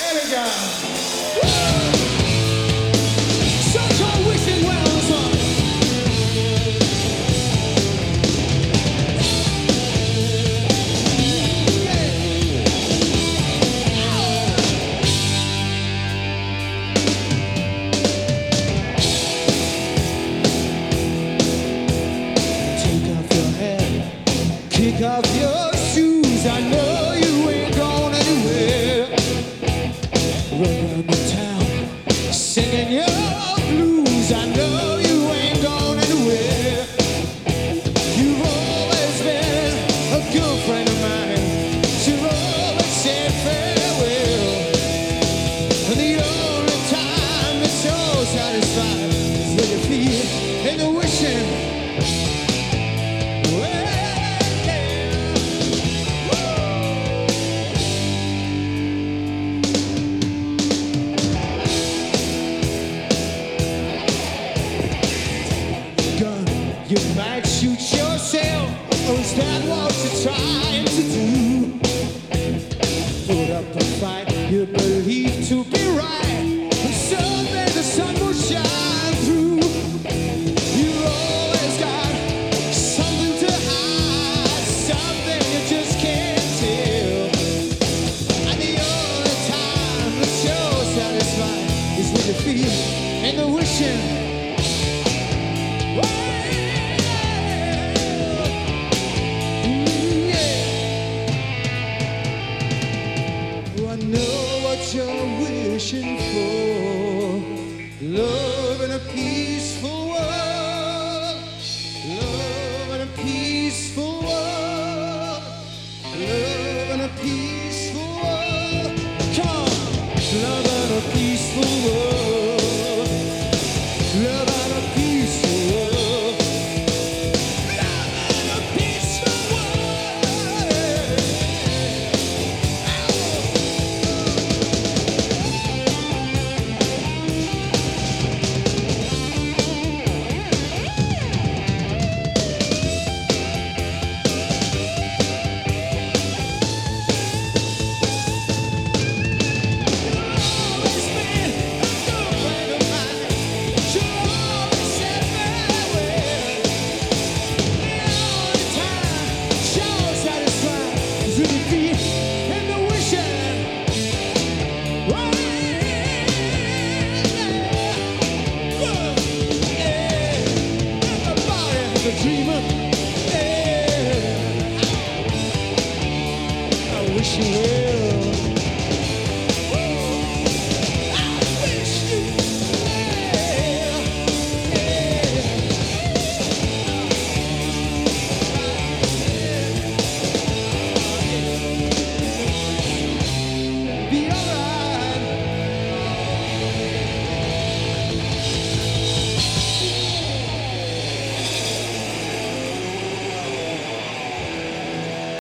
we go. Such a wishing wells on. Kick off your shoes, I know you ain't going anywhere. Run around the town, singing your blues, I know you ain't going anywhere. You've always been a good friend of mine, you've always said farewell. And the only time that's so satisfied is when you feel and the wishing. You might shoot yourself, or is that what you're trying to do? Put up a fight you believe to be right, and someday the sun will shine through. You always got something to hide, something you just can't tell. And the only time that you're satisfied is when you feel and the wishing. Know what you're wishing for, love and a peace.